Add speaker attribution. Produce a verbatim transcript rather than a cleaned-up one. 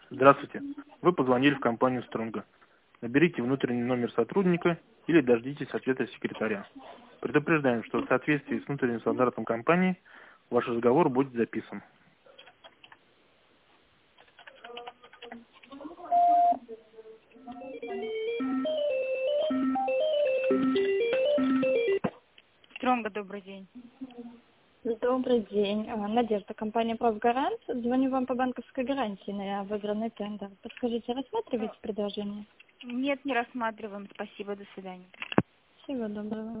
Speaker 1: Здравствуйте. Вы позвонили в компанию Стронга. Наберите внутренний номер сотрудника или дождитесь ответа секретаря. Предупреждаем, что в соответствии с внутренним стандартом компании ваш разговор будет записан.
Speaker 2: Стронга, добрый день.
Speaker 3: Добрый день. А, Надежда, компания «Правгарант». Звоню вам по банковской гарантии на выигранный тендер. Подскажите, рассматриваете предложение?
Speaker 2: Нет, не рассматриваем. Спасибо, до свидания.
Speaker 3: Всего доброго.